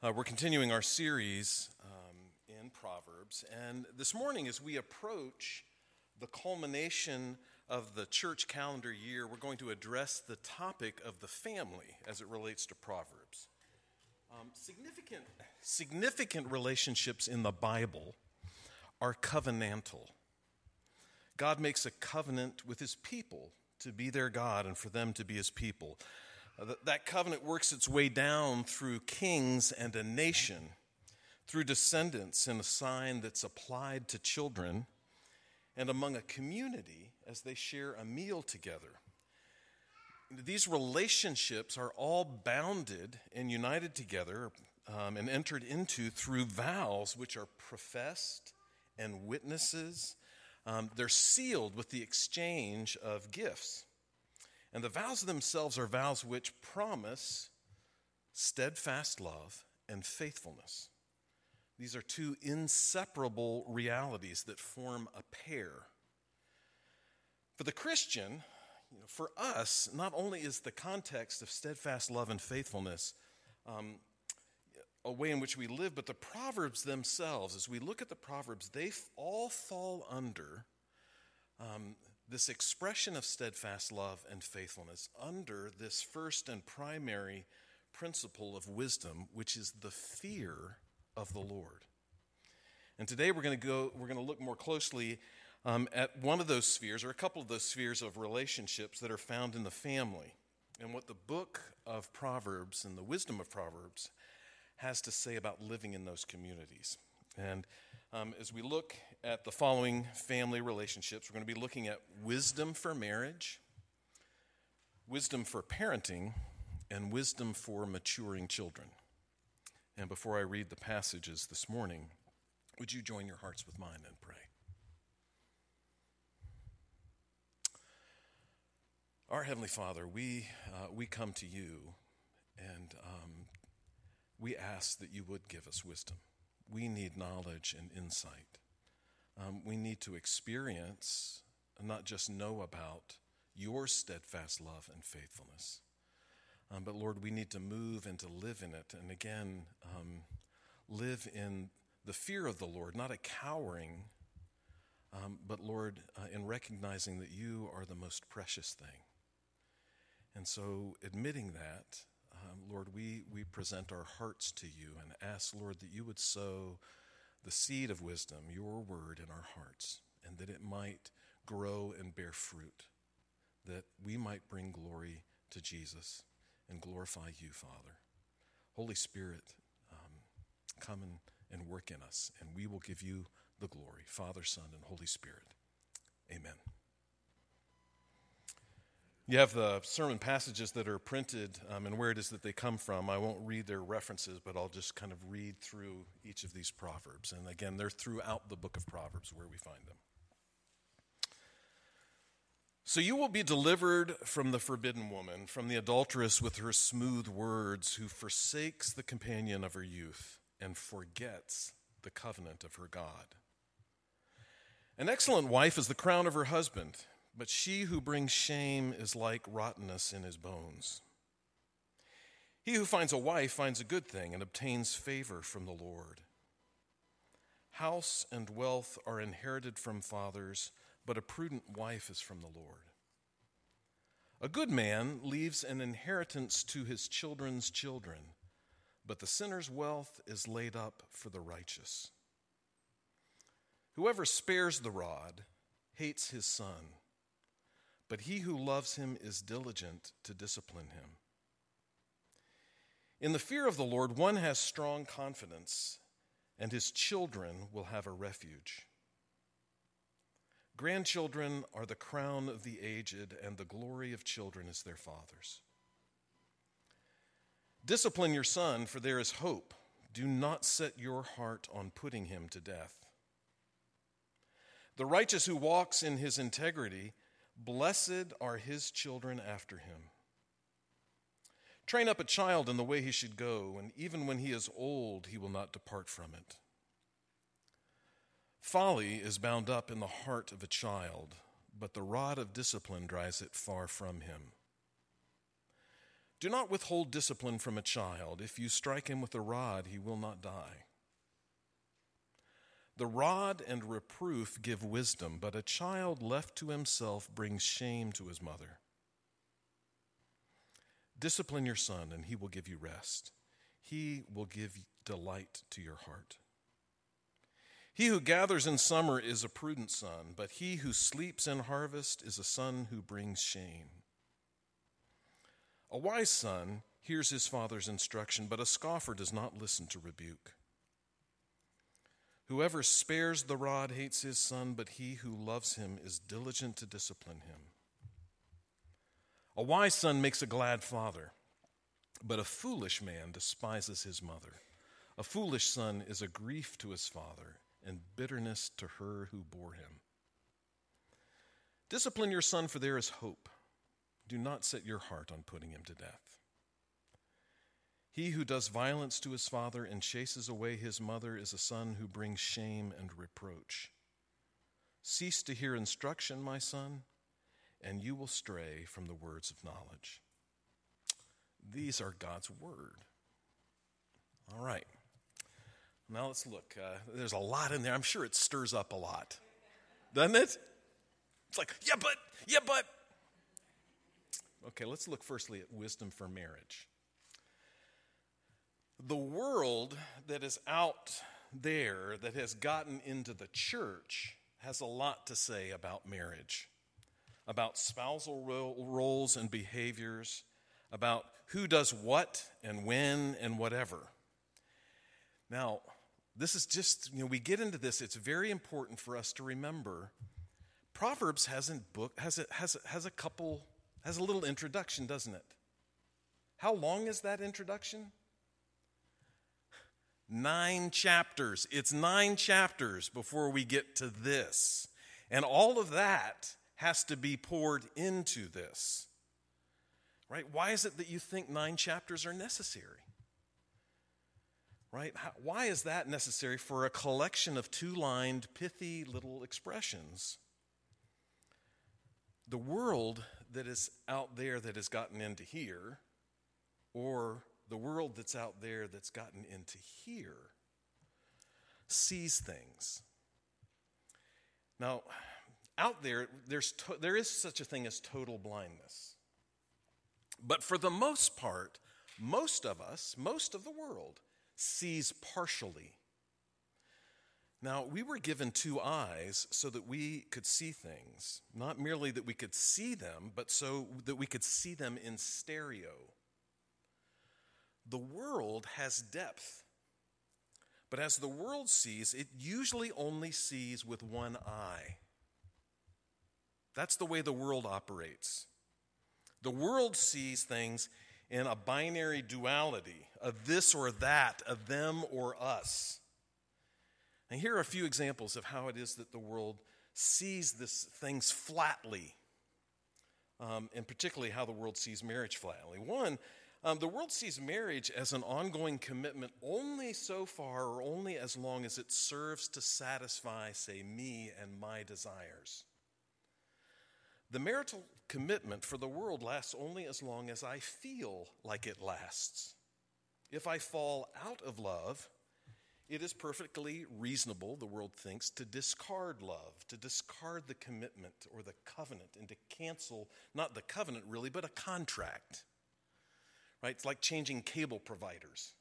We're continuing our series in Proverbs, and this morning as we approach the culmination of the church calendar year, we're going to address the topic of the family as it relates to Proverbs. Significant relationships in the Bible are covenantal. God makes a covenant with his people to be their God and for them to be his people. That covenant works its way down through kings and a nation, through descendants in a sign that's applied to children, and among a community as they share a meal together. These relationships are all bounded and united together and entered into through vows which are professed and witnesses. They're sealed with the exchange of gifts. And the vows themselves are vows which promise steadfast love and faithfulness. These are two inseparable realities that form a pair. For the Christian, for us, not only is the context of steadfast love and faithfulness a way in which we live, but the Proverbs themselves, as we look at the Proverbs, they all fall under this expression of steadfast love and faithfulness under this first and primary principle of wisdom, which is the fear of the Lord. And today we're going to look more closely at one of those spheres, or a couple of those spheres of relationships that are found in the family, and what the book of Proverbs and the wisdom of Proverbs has to say about living in those communities. And as we look at the following family relationships, we're going to be looking at wisdom for marriage, wisdom for parenting, and wisdom for maturing children. And before I read the passages this morning, would you join your hearts with mine and pray? Our Heavenly Father, we come to you, and we ask that you would give us wisdom. We need knowledge and insight. We need to experience, not just know about, your steadfast love and faithfulness. But Lord, we need to move and to live in it. And again, live in the fear of the Lord, not a cowering, but Lord, in recognizing that you are the most precious thing. And so admitting that, Lord, we present our hearts to you and ask, Lord, that you would sow the seed of wisdom, your word, in our hearts, and that it might grow and bear fruit, that we might bring glory to Jesus and glorify you, Father. Holy Spirit, come and work in us, and we will give you the glory, Father, Son, and Holy Spirit. Amen. You have the sermon passages that are printed and where it is that they come from. I won't read their references, but I'll just kind of read through each of these Proverbs. And again, they're throughout the book of Proverbs where we find them. So you will be delivered from the forbidden woman, from the adulteress with her smooth words, who forsakes the companion of her youth and forgets the covenant of her God. An excellent wife is the crown of her husband, but she who brings shame is like rottenness in his bones. He who finds a wife finds a good thing and obtains favor from the Lord. House and wealth are inherited from fathers, but a prudent wife is from the Lord. A good man leaves an inheritance to his children's children, but the sinner's wealth is laid up for the righteous. Whoever spares the rod hates his son, but he who loves him is diligent to discipline him. In the fear of the Lord, one has strong confidence, and his children will have a refuge. Grandchildren are the crown of the aged, and the glory of children is their fathers. Discipline your son, for there is hope. Do not set your heart on putting him to death. The righteous who walks in his integrity, blessed are his children after him. Train up a child in the way he should go, and even when he is old, he will not depart from it. Folly is bound up in the heart of a child, but the rod of discipline drives it far from him. Do not withhold discipline from a child. If you strike him with a rod, he will not die. The rod and reproof give wisdom, but a child left to himself brings shame to his mother. Discipline your son, and he will give you rest. He will give delight to your heart. He who gathers in summer is a prudent son, but he who sleeps in harvest is a son who brings shame. A wise son hears his father's instruction, but a scoffer does not listen to rebuke. Whoever spares the rod hates his son, but he who loves him is diligent to discipline him. A wise son makes a glad father, but a foolish man despises his mother. A foolish son is a grief to his father, and bitterness to her who bore him. Discipline your son, for there is hope. Do not set your heart on putting him to death. He who does violence to his father and chases away his mother is a son who brings shame and reproach. Cease to hear instruction, my son, and you will stray from the words of knowledge. These are God's word. All right. Now let's look. There's a lot in there. I'm sure it stirs up a lot. Doesn't it? It's like, yeah, but. Okay, let's look firstly at wisdom for marriage. The world that is out there that has gotten into the church has a lot to say about marriage, about spousal roles and behaviors, about who does what and when and whatever. Now, this is just, we get into this, it's very important for us to remember. Proverbs has a little introduction, doesn't it? How long is that introduction? 9 chapters. It's 9 chapters before we get to this. And all of that has to be poured into this. Right? Why is it that you think 9 chapters are necessary? Right? Why is that necessary for a collection of 2-lined, pithy little expressions? The world that is out there that has gotten into here, or the world that's out there that's gotten into here, sees things. Now, out there, there is such a thing as total blindness. But for the most part, most of the world, sees partially. Now, we were given 2 eyes so that we could see things, not merely that we could see them, but so that we could see them in stereo. The world has depth, but as the world sees, it usually only sees with 1 eye. That's the way the world operates. The world sees things in a binary duality of this or that, of them or us. And here are a few examples of how it is that the world sees things flatly, and particularly how the world sees marriage flatly. One, the world sees marriage as an ongoing commitment only so far or only as long as it serves to satisfy, say, me and my desires. The marital commitment for the world lasts only as long as I feel like it lasts. If I fall out of love, it is perfectly reasonable, the world thinks, to discard love, to discard the commitment or the covenant, and to cancel, not the covenant really, but a contract. Right? It's like changing cable providers.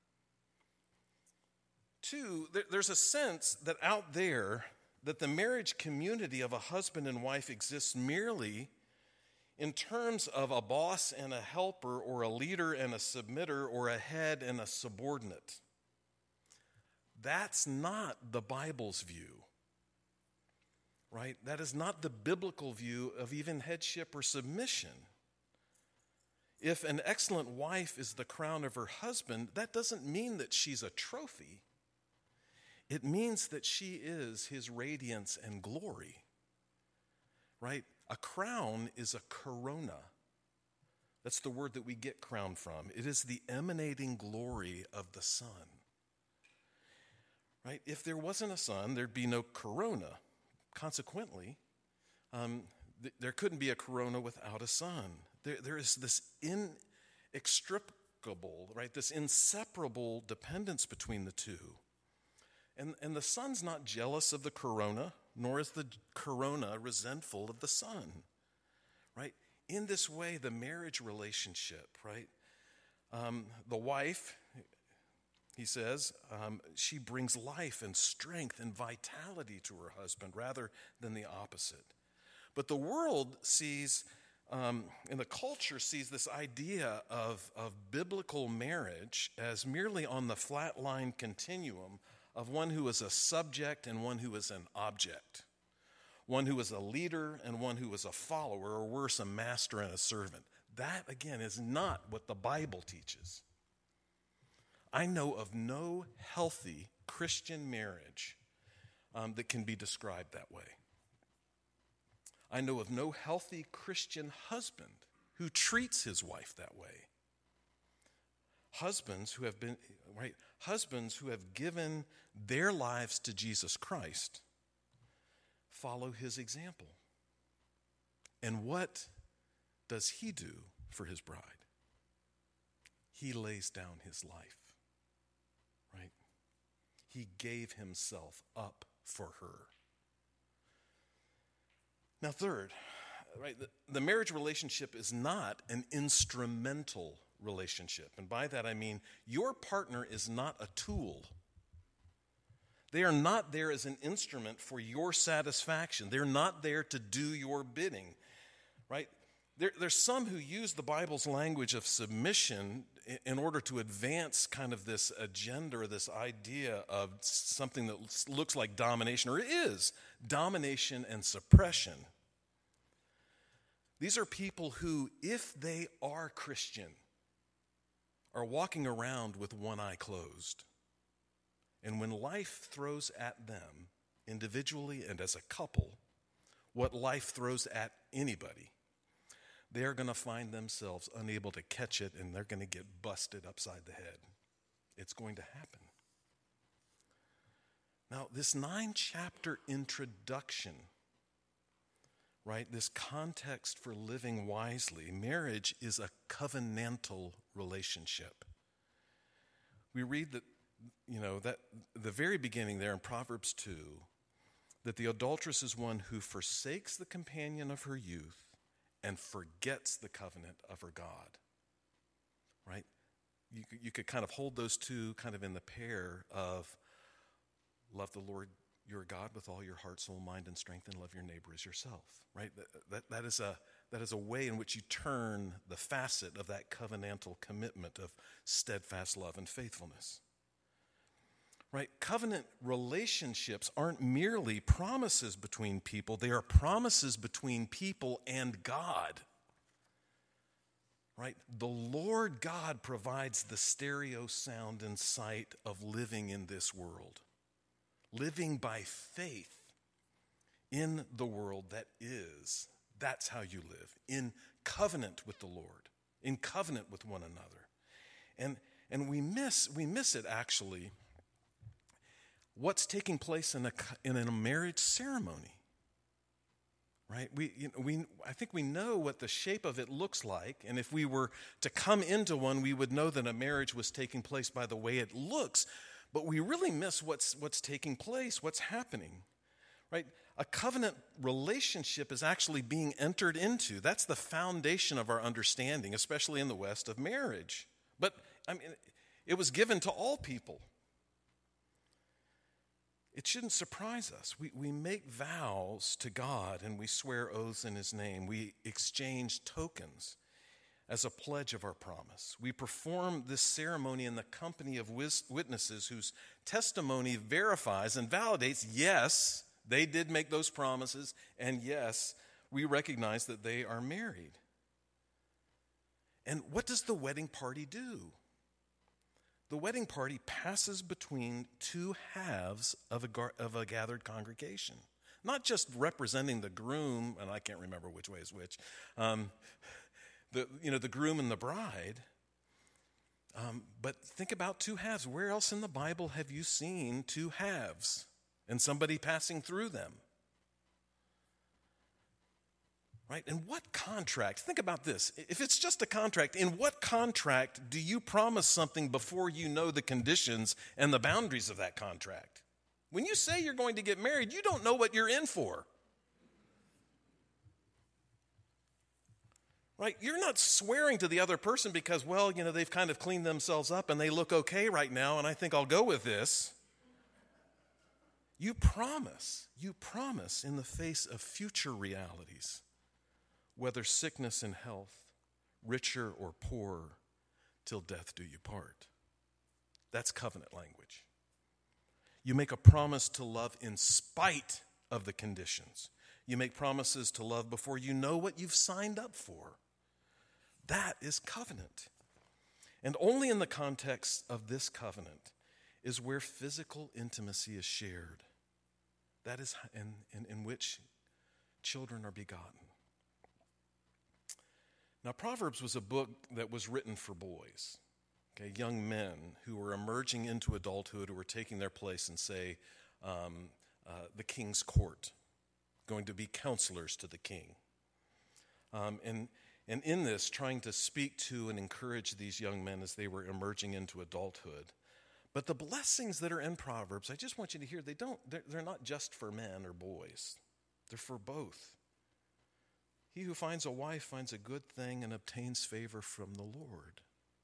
2, there's a sense that out there, that the marriage community of a husband and wife exists merely in terms of a boss and a helper, or a leader and a submitter, or a head and a subordinate. That's not the Bible's view, right? That is not the biblical view of even headship or submission. If an excellent wife is the crown of her husband, that doesn't mean that she's a trophy. It means that she is his radiance and glory, right? A crown is a corona. That's the word that we get crown from. It is the emanating glory of the sun, right? If there wasn't a sun, there'd be no corona. Consequently, there couldn't be a corona without a sun. There is this inextricable, right? This inseparable dependence between the two. And the son's not jealous of the corona, nor is the corona resentful of the son, right? In this way, the marriage relationship, right? The wife, he says, she brings life and strength and vitality to her husband rather than the opposite. But the world sees, and the culture sees this idea of biblical marriage as merely on the flat line continuum of one who is a subject and one who is an object, one who is a leader and one who is a follower, or worse, a master and a servant. That, again, is not what the Bible teaches. I know of no healthy Christian marriage that can be described that way. I know of no healthy Christian husband who treats his wife that way. Husbands who have given their lives to Jesus Christ follow his example. And what does he do for his bride? He lays down his life, right? He gave himself up for her. Now, third, right, the marriage relationship is not an instrumental relationship. And by that I mean your partner is not a tool. They are not there as an instrument for your satisfaction. They're not there to do your bidding, right? There's some who use the Bible's language of submission in order to advance kind of this agenda or this idea of something that looks like domination, or it is domination and suppression. These are people who, if they are Christian, are walking around with one eye closed. And when life throws at them, individually and as a couple, what life throws at anybody, they're going to find themselves unable to catch it, and they're going to get busted upside the head. It's going to happen. Now, this 9-chapter introduction, right, this context for living wisely, marriage is a covenantal relationship. We read that, that the very beginning there in Proverbs 2, that the adulteress is one who forsakes the companion of her youth and forgets the covenant of her God, right? You could kind of hold those two kind of in the pair of love the Lord your God with all your heart, soul, mind, and strength, and love your neighbor as yourself, right? That is a way in which you turn the facet of that covenantal commitment of steadfast love and faithfulness. Right? Covenant relationships aren't merely promises between people, they are promises between people and God. Right? The Lord God provides the stereo sound and sight of living in this world. Living by faith in the world that is. That's how you live. In covenant with the Lord. In covenant with one another. And we miss it actually. What's taking place in a marriage ceremony, right? I think we know what the shape of it looks like, and if we were to come into one, we would know that a marriage was taking place by the way it looks, but we really miss what's taking place, what's happening, right? A covenant relationship is actually being entered into. That's the foundation of our understanding, especially in the West, of marriage. But I mean, it was given to all people. It shouldn't surprise us. We make vows to God and we swear oaths in his name. We exchange tokens as a pledge of our promise. We perform this ceremony in the company of witnesses whose testimony verifies and validates, yes, they did make those promises, and yes, we recognize that they are married. And what does the wedding party do? The wedding party passes between two halves of a gathered congregation. Not just representing the groom, and I can't remember which way is which, the groom and the bride. But think about two halves. Where else in the Bible have you seen two halves and somebody passing through them? Right? In what contract? Think about this. If it's just a contract, in what contract do you promise something before you know the conditions and the boundaries of that contract? When you say you're going to get married, you don't know what you're in for. Right? You're not swearing to the other person because, well, they've kind of cleaned themselves up and they look okay right now, and I think I'll go with this. You promise in the face of future realities, whether sickness and health, richer or poorer, till death do you part. That's covenant language. You make a promise to love in spite of the conditions. You make promises to love before you know what you've signed up for. That is covenant. And only in the context of this covenant is where physical intimacy is shared. That is in which children are begotten. Now, Proverbs was a book that was written for boys, okay, young men who were emerging into adulthood, who were taking their place in, say, the king's court, going to be counselors to the king. And in this, trying to speak to and encourage these young men as they were emerging into adulthood. But the blessings that are in Proverbs, I just want you to hear, they're not just for men or boys. They're for both. He who finds a wife finds a good thing and obtains favor from the Lord.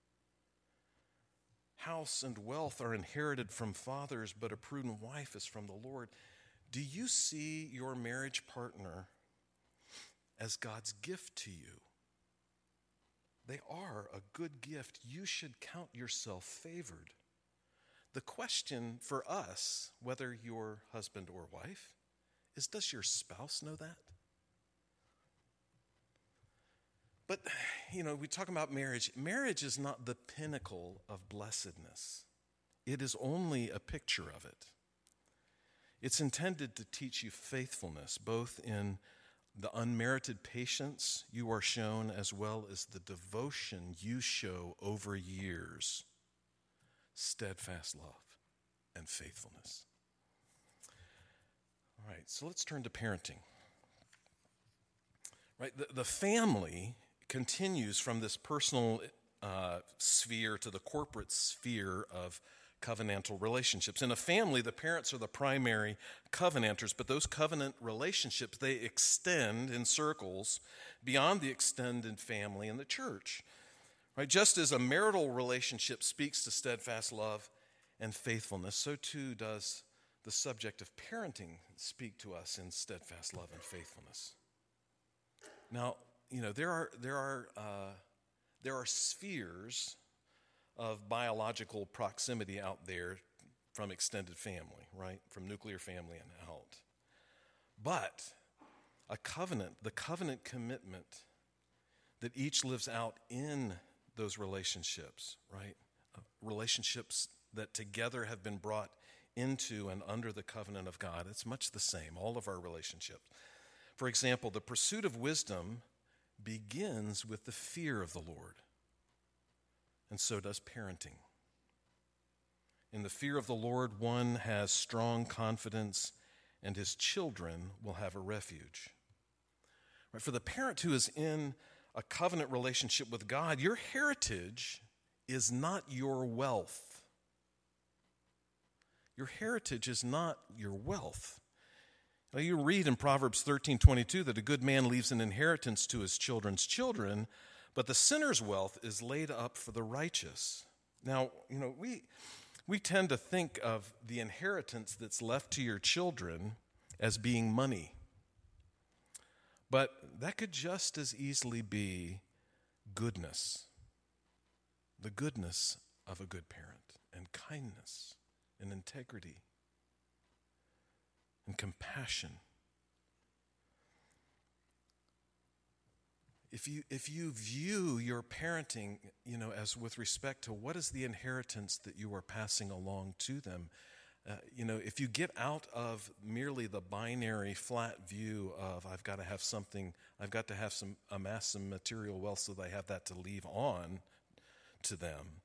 House and wealth are inherited from fathers, but a prudent wife is from the Lord. Do you see your marriage partner as God's gift to you? They are a good gift. You should count yourself favored. The question for us, whether you're husband or wife, is, does your spouse know that? But, we talk about marriage. Marriage is not the pinnacle of blessedness. It is only a picture of it. It's intended to teach you faithfulness, both in the unmerited patience you are shown as well as the devotion you show over years, steadfast love and faithfulness. All right, so let's turn to parenting. Right, the family continues from this personal sphere to the corporate sphere of covenantal relationships. In a family, the parents are the primary covenanters, but those covenant relationships, they extend in circles beyond the extended family and the church. Right? Just as a marital relationship speaks to steadfast love and faithfulness, so too does the subject of parenting speak to us in steadfast love and faithfulness. Now, there are spheres of biological proximity out there from extended family, right? From nuclear family and out. But a covenant, the covenant commitment that each lives out in those relationships, right? Relationships that together have been brought into and under the covenant of God. It's much the same, all of our relationships. For example, the pursuit of wisdom begins with the fear of the Lord. And so does parenting. In the fear of the Lord, one has strong confidence, and his children will have a refuge. Right? For the parent who is in a covenant relationship with God, your heritage is not your wealth. Your heritage is not your wealth. Now, you read in Proverbs 13:22 that a good man leaves an inheritance to his children's children, but the sinner's wealth is laid up for the righteous. Now, we tend to think of the inheritance that's left to your children as being money. But that could just as easily be goodness. The goodness of a good parent, and kindness, and integrity, and compassion. If you view your parenting, as with respect to what is the inheritance that you are passing along to them, if you get out of merely the binary flat view of I've got to amass some material wealth so that I have that to leave on to them,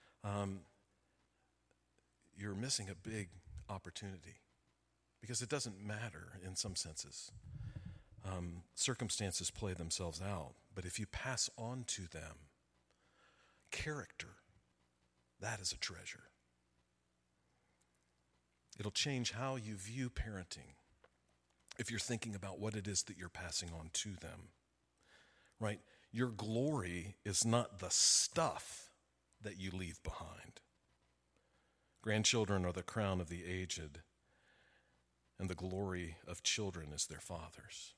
you're missing a big opportunity, because it doesn't matter in some senses circumstances play themselves out. But if you pass on to them character, that is a treasure. It'll change how you view parenting if you're thinking about what it is that you're passing on to them, right? Your glory is not the stuff that you leave behind. Grandchildren are the crown of the aged, and the glory of children is their fathers.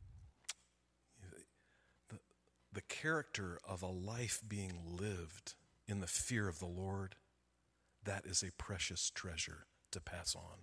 The character of a life being lived in the fear of the Lord, that is a precious treasure to pass on.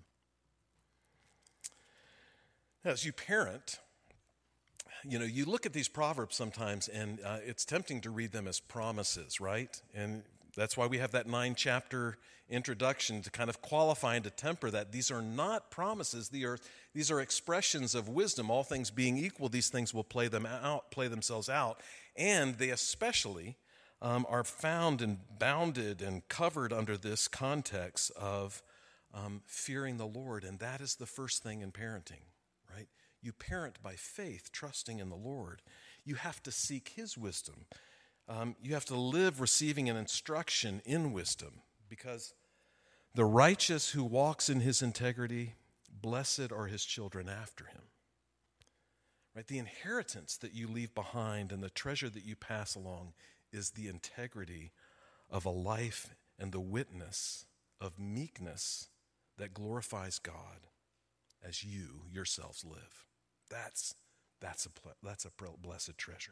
As you parent, you look at these proverbs sometimes, and it's tempting to read them as promises, right? And that's why we have that 9-chapter introduction to kind of qualify and to temper that. These are not promises. These are expressions of wisdom. All things being equal, these things will play themselves out. And they especially are found and bounded and covered under this context of fearing the Lord. And that is the first thing in parenting, right? You parent by faith, trusting in the Lord. You have to seek His wisdom. You have to live receiving an instruction in wisdom, because the righteous who walks in his integrity, blessed are his children after him. Right? The inheritance that you leave behind and the treasure that you pass along is the integrity of a life and the witness of meekness that glorifies God as you yourselves live. That's a blessed treasure.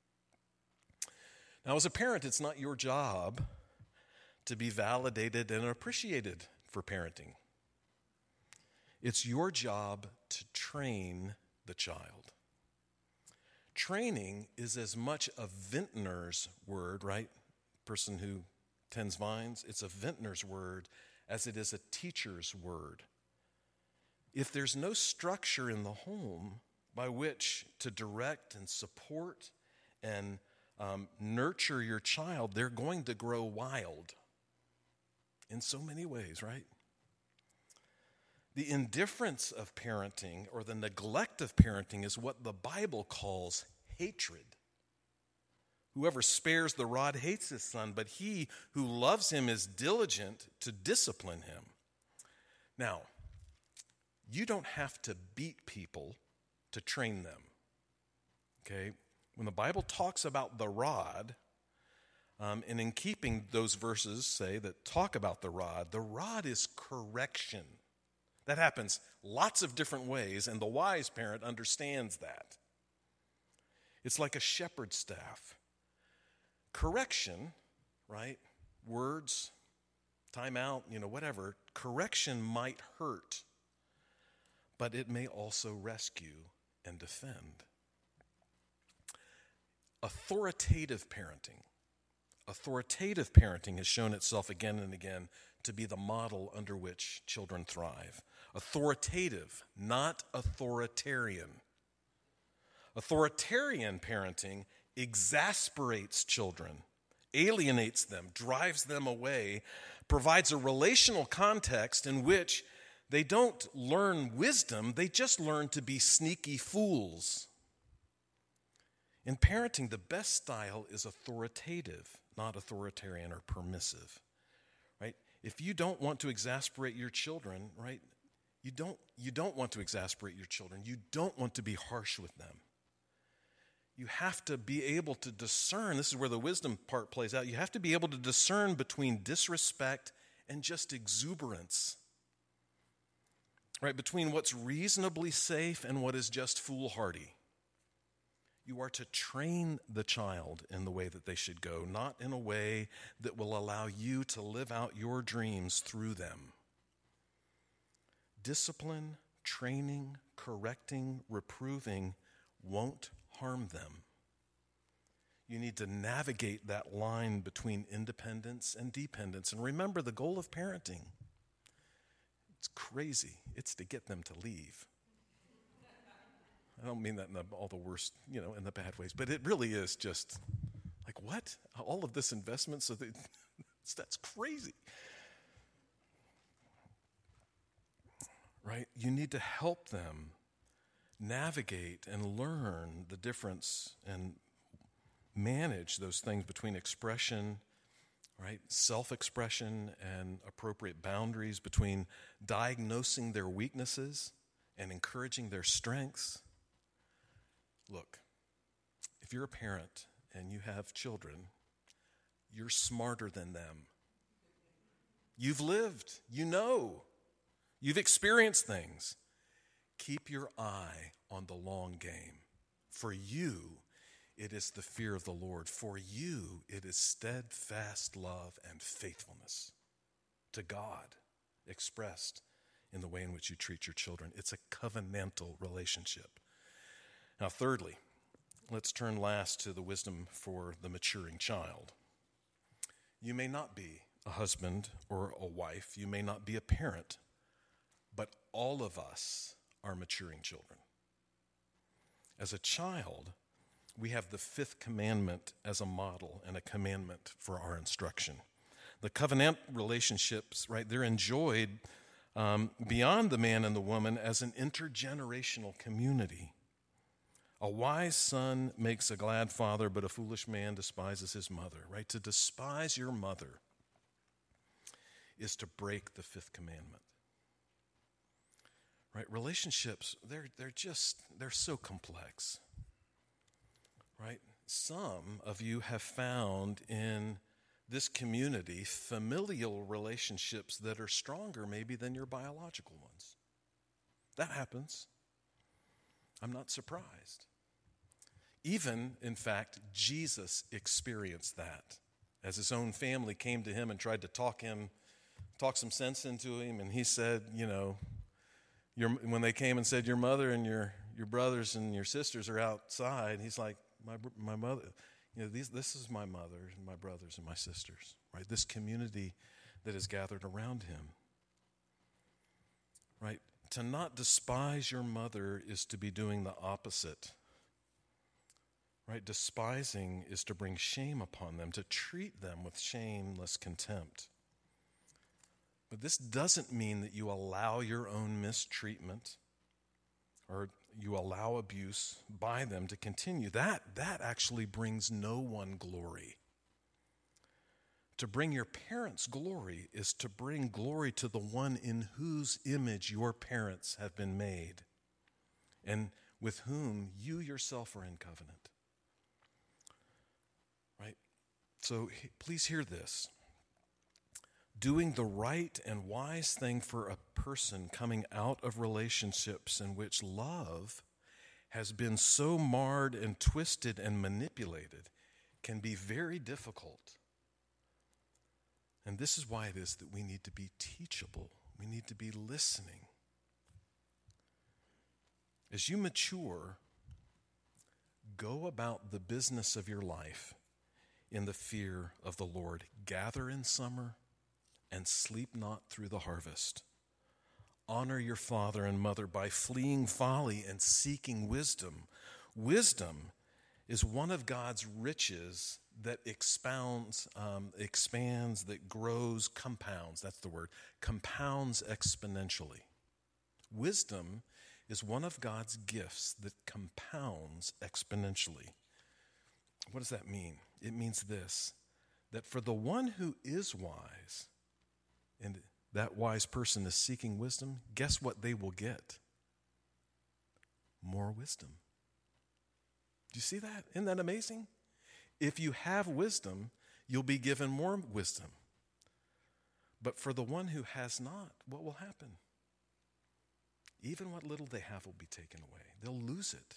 Now, as a parent, it's not your job to be validated and appreciated for parenting. It's your job to train the child. Training is as much a vintner's word, right? Person who tends vines, it's a vintner's word as it is a teacher's word. If there's no structure in the home by which to direct and support and nurture your child, they're going to grow wild in so many ways, right? The indifference of parenting or the neglect of parenting is what the Bible calls hatred. Whoever spares the rod hates his son, but he who loves him is diligent to discipline him. Now, you don't have to beat people to train them, okay? When the Bible talks about the rod, and in keeping those verses, say, that talk about the rod is correction. That happens lots of different ways, and the wise parent understands that. It's like a shepherd's staff. Correction, right? Words, time out, whatever. Correction might hurt, but it may also rescue and defend. Authoritative parenting has shown itself again and again to be the model under which children thrive. Authoritative, not authoritarian. Authoritarian parenting exasperates children, alienates them, drives them away, provides a relational context in which they don't learn wisdom, they just learn to be sneaky fools. In parenting, the best style is authoritative, not authoritarian or permissive, right? If you don't want to exasperate your children, right, you don't want to exasperate your children. You don't want to be harsh with them. You have to be able to discern. This is where the wisdom part plays out. You have to be able to discern between disrespect and just exuberance, right? Between what's reasonably safe and what is just foolhardy. You are to train the child in the way that they should go, not in a way that will allow you to live out your dreams through them. Discipline, training, correcting, reproving won't harm them. You need to navigate that line between independence and dependence. And remember, the goal of parenting, it's crazy. It's to get them to leave. I don't mean that in all the worst, in the bad ways, but it really is just like, what? All of this investment, that's crazy. Right? You need to help them navigate and learn the difference and manage those things between expression, right, self-expression, and appropriate boundaries, between diagnosing their weaknesses and encouraging their strengths. Look, if you're a parent and you have children, you're smarter than them. You've lived, you know, you've experienced things. Keep your eye on the long game. For you, it is the fear of the Lord. For you, it is steadfast love and faithfulness to God expressed in the way in which you treat your children. It's a covenantal relationship. Now, thirdly, let's turn last to the wisdom for the maturing child. You may not be a husband or a wife. You may not be a parent, but all of us are maturing children. As a child, we have the fifth commandment as a model and a commandment for our instruction. The covenant relationships, right, they're enjoyed beyond the man and the woman as an intergenerational community. A wise son makes a glad father, but a foolish man despises his mother, right? To despise your mother is to break the fifth commandment. Right? Relationships, they're so complex. Right? Some of you have found in this community familial relationships that are stronger maybe than your biological ones. That happens. I'm not surprised. Even, in fact, Jesus experienced that as his own family came to him and tried to talk some sense into him, and he said, when they came and said, your mother and your brothers and your sisters are outside, he's like, my mother, this is my mother and my brothers and my sisters, right? This community that is gathered around him, right? To not despise your mother is to be doing the opposite, right? Despising is to bring shame upon them, to treat them with shameless contempt. But this doesn't mean that you allow your own mistreatment or you allow abuse by them to continue. That actually brings no one glory. To bring your parents glory is to bring glory to the one in whose image your parents have been made and with whom you yourself are in covenant. Right? So please hear this. Doing the right and wise thing for a person coming out of relationships in which love has been so marred and twisted and manipulated can be very difficult. And this is why it is that we need to be teachable. We need to be listening. As you mature, go about the business of your life in the fear of the Lord. Gather in summer and sleep not through the harvest. Honor your father and mother by fleeing folly and seeking wisdom. Wisdom is one of God's riches that expands, that grows, compounds. That's the word. Compounds exponentially. Wisdom is one of God's gifts that compounds exponentially. What does that mean? It means this, that for the one who is wise, and that wise person is seeking wisdom, guess what they will get? More wisdom. Do you see that? Isn't that amazing? If you have wisdom, you'll be given more wisdom. But for the one who has not, what will happen? Even what little they have will be taken away. They'll lose it.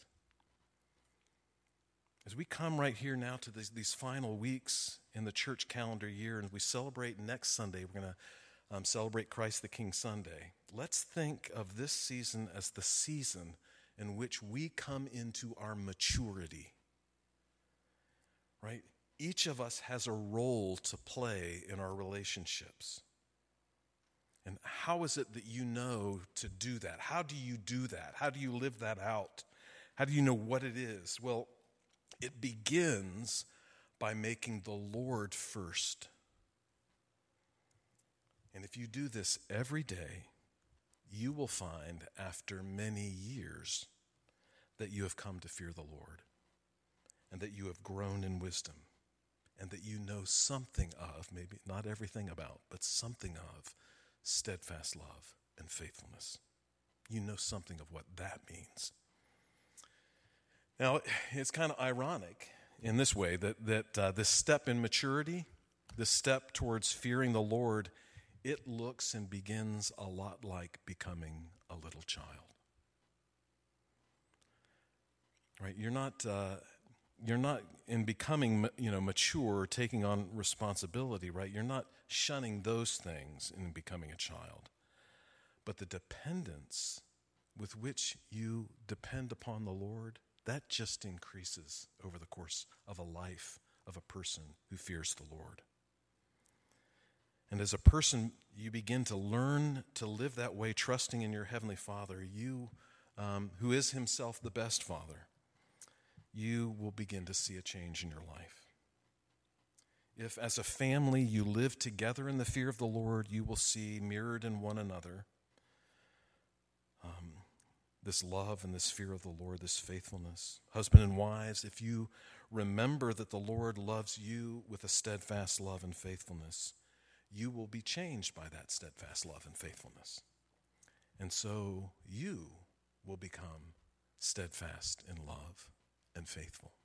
As we come right here now to these final weeks in the church calendar year, and we celebrate next Sunday, we're going to celebrate Christ the King Sunday. Let's think of this season as the season in which we come into our maturity, right? Each of us has a role to play in our relationships. And how is it that you know to do that? How do you do that? How do you live that out? How do you know what it is? Well, it begins by making the Lord first. And if you do this every day, you will find after many years that you have come to fear the Lord, and that you have grown in wisdom, and that you know something of, maybe not everything about, but something of steadfast love and faithfulness. You know something of what that means. Now, it's kind of ironic in this way that this step in maturity, this step towards fearing the Lord, it looks and begins a lot like becoming a little child. Right? You're not in becoming, mature, taking on responsibility, right? You're not shunning those things in becoming a child. But the dependence with which you depend upon the Lord, that just increases over the course of a life of a person who fears the Lord. And as a person, you begin to learn to live that way, trusting in your Heavenly Father, you, who is Himself the best Father, you will begin to see a change in your life. If as a family you live together in the fear of the Lord, you will see mirrored in one another this love and this fear of the Lord, this faithfulness. Husband and wives, if you remember that the Lord loves you with a steadfast love and faithfulness, you will be changed by that steadfast love and faithfulness. And so you will become steadfast in love and faithful.